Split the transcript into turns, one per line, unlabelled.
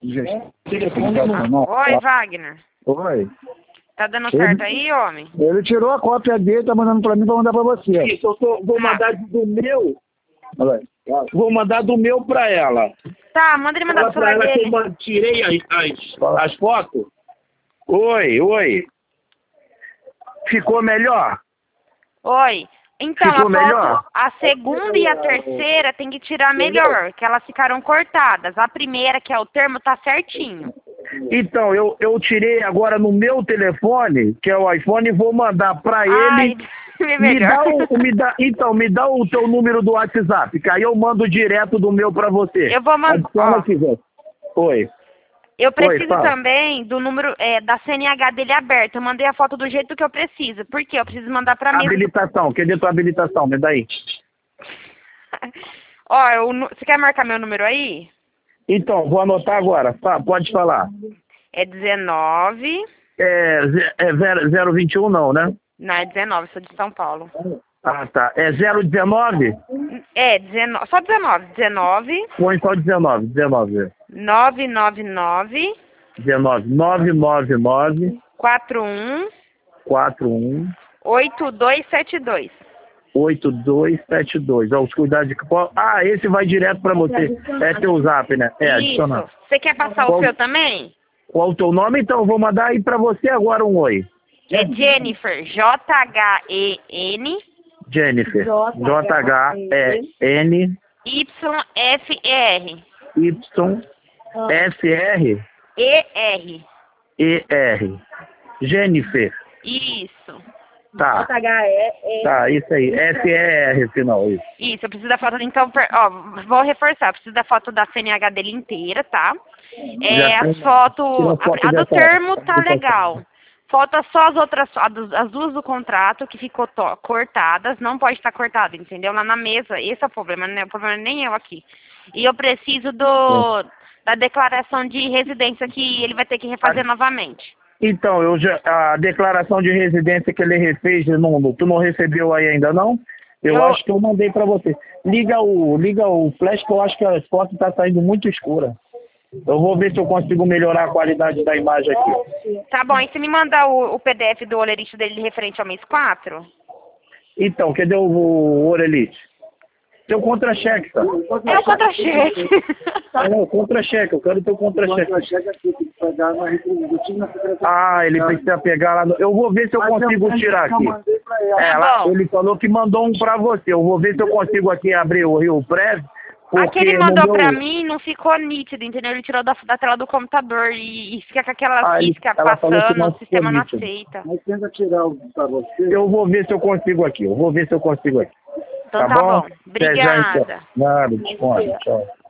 Oi, Wagner.
Oi.
Tá dando certo aí, homem?
Ele tirou a cópia dele, tá mandando pra mim pra mandar pra você.
Isso, vou mandar do meu. Vou mandar do meu pra ela.
Tá, manda ele mandar
Fala
pro
pra
celular
ela que
dele.
eu tirei as fotos. Oi. Ficou melhor?
Oi. Então,
Ficou melhor?
a segunda e a terceira tem que tirar melhor, que elas ficaram cortadas. A primeira, que é o termo, tá certinho.
Então, eu tirei agora no meu telefone, que é o iPhone, e vou mandar pra
Ai,
ele.
melhor.
Me dá o teu número do WhatsApp, que aí eu mando direto do meu pra você.
Eu vou mandar. Ó,
Oi.
eu preciso
fala.
também do número da CNH dele aberto. Eu mandei a foto do jeito que eu preciso. Por quê? Eu preciso mandar pra mim.
Habilitação, cadê tua habilitação? Me dá aí.
Ó, você quer marcar meu número aí?
Então, vou anotar agora. Pode falar.
É 19.
É 021 não, né?
Não, é 19, sou de São Paulo.
Ah, tá. É 019?
É, 19, só 19. 19.
Põe só 19.
999
999
41
41
8272.
8272. Ó, os cuidados de... Ah, esse vai direto pra você. É teu zap, né? É, adicionar.
Isso. Você quer passar o seu também?
Qual o teu nome? Então, eu vou mandar aí pra você agora um oi.
É Jennifer. J-H-E-N.
Jennifer. J-H-E-N.
Y-F-R.
Y-F-R.
E-R.
E-R. Jennifer.
Isso.
Tá. Tá, isso aí. F-E-R, final.
Isso, eu preciso da foto. Então, ó, vou reforçar. Eu preciso da foto da CNH dele inteira, tá? As fotos. A do termo tá legal. Falta só as outras, as duas do contrato que ficou cortadas, não pode estar cortada, entendeu? Lá na mesa, esse é o problema, né? O problema nem eu aqui. E eu preciso da declaração de residência que ele vai ter que refazer novamente.
Então, a declaração de residência que ele refez, tu não recebeu aí ainda não? Eu acho que eu mandei pra você. Liga o flash que eu acho que a foto tá saindo muito escura. Eu vou ver se eu consigo melhorar a qualidade da imagem aqui.
Tá bom, e se me mandar o PDF do Olerite dele referente ao mês 4?
Então, cadê o Orelite? Teu contra-cheque, tá?
É o contra-cheque.
Não, contra-cheque, eu quero teu contra-cheque. Ah, ele precisa pegar lá. Eu vou ver se eu consigo tirar aqui. Ele falou que mandou um pra você. Eu vou ver se eu consigo aqui abrir o Rio Prev.
Aqui ele mandou pra mim, não ficou nítido, entendeu? Ele tirou da tela do computador e fica com aquela física passando, o sistema não aceita.
Mas tenta tirar pra você.
Eu vou ver se eu consigo aqui.
Então tá bom. Obrigada.
Nada, tchau.